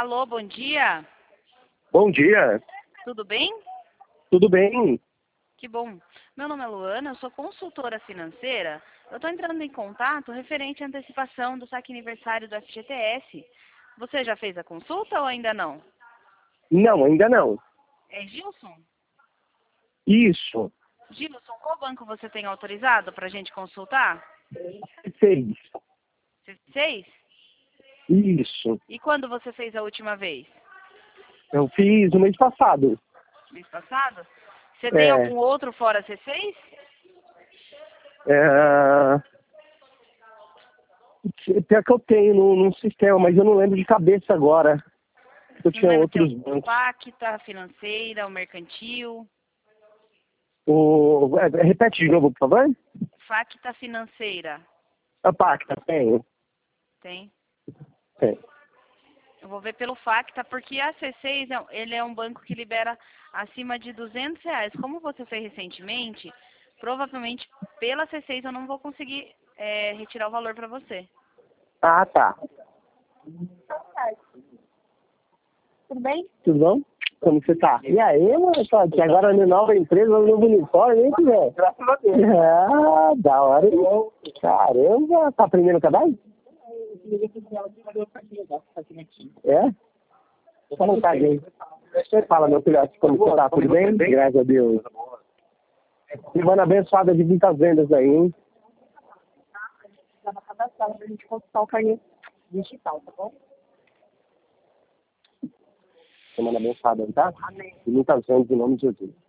Alô, bom dia. Bom dia, Tudo bem? tudo bem? Que bom. Meu nome é Luana, eu sou consultora financeira. Eu estou entrando em contato referente à antecipação do saque aniversário do FGTS. Você já fez a consulta ou ainda não? Não, ainda não. É Gilson? Isso, Gilson, qual banco você tem autorizado para a gente consultar? 6. C6? Isso. E quando você fez a última vez? Eu fiz no mês passado. Mês passado? Você tem É, algum outro fora C6? é, pior que eu tenho no sistema, mas eu não lembro de cabeça agora. Eu Você não tinha lembra se é outros o bancos. Pacta, Financeira, o Mercantil? Repete de novo, por favor. Facta Financeira. A Pacta, tenho. Tem. Tem. Eu vou ver pelo Facta, porque a C6 ele é um banco que libera acima de R$ 200. Como você fez recentemente, provavelmente pela C6 eu não vou conseguir retirar o valor para você. Ah, tá. Tudo bem? Tudo bom? Como você tá? E aí, mano, que agora na nova empresa, novo uniforme, hein, Zé? Graças a Deus. Ah, da hora, hein? Caramba, tá aprendendo cadastro? É? Só não caguei. Você fala, meu filhote, como você tá? Tudo bem? Graças a Deus. Semana abençoada de muitas vendas aí, hein? Dá pra cadastrar pra gente consultar o carnê digital, tá bom? Semana abençoada, tá? Amém. E muitas vendas em nome de Jesus.